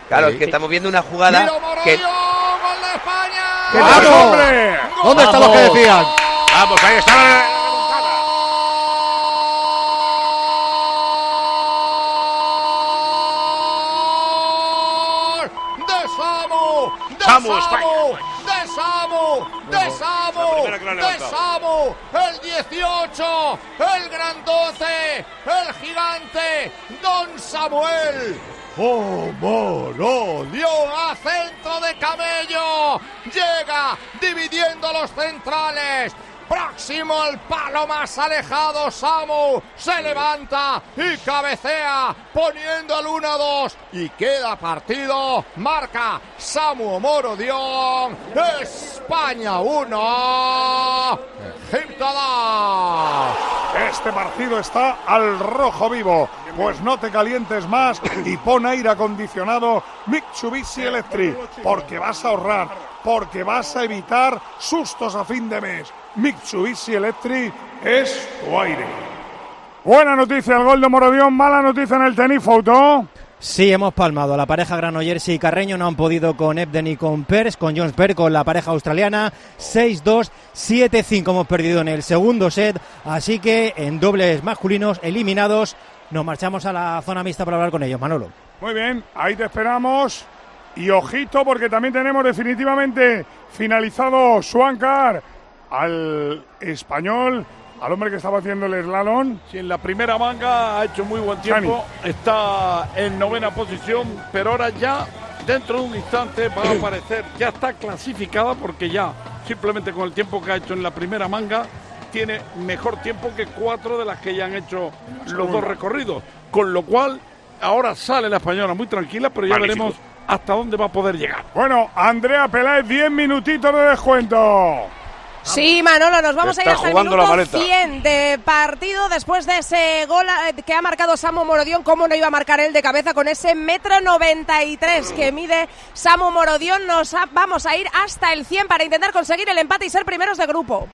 Claro, es que estamos viendo una jugada que... ¡Gol de España! ¡Vamos, hombre! ¿Dónde están los que decían? Vamos, ahí está. De Samu, el 18, el grandote, el gigante, Don Samuel. Morodión a centro de Camello, llega dividiendo los centrales. Próximo al palo más alejado, Samu se levanta y cabecea poniendo el 1-2 y queda partido. Marca Samu Morodión. España 1, Egipto 2. Este partido está al rojo vivo. Pues no te calientes más y pon aire acondicionado Mitsubishi Electric, porque vas a ahorrar, porque vas a evitar sustos a fin de mes. Mitsubishi Electric es tu aire. Buena noticia el gol de Morodión, mala noticia en el tenis, Fouto. Sí, hemos palmado. La pareja Granollers y Carreño no han podido con Ebden y con Pers, con Jones Per, con la pareja australiana. 6-2, 7-5 hemos perdido en el segundo set. Así que en dobles masculinos eliminados, nos marchamos a la zona mixta para hablar con ellos, Manolo. Muy bien, ahí te esperamos. Y ojito, porque también tenemos definitivamente finalizado Swankar al español, al hombre que estaba haciendo el slalom. Sí, en la primera manga ha hecho muy buen tiempo, está en 9ª posición, pero ahora ya dentro de un instante va a aparecer, ya está clasificada porque ya simplemente con el tiempo que ha hecho en la primera manga tiene mejor tiempo que 4 de las que ya han hecho los dos recorridos, con lo cual ahora sale la española muy tranquila, pero ya veremos hasta dónde va a poder llegar. Bueno, Andrea Peláez, 10 minutitos de descuento. Sí, Manolo, nos vamos a ir hasta el minuto 100 de partido después de ese gol que ha marcado Samu Morodión. ¿Cómo no iba a marcar él de cabeza con ese 1,93 m que mide Samu Morodión? Vamos a ir hasta el 100 para intentar conseguir el empate y ser primeros de grupo.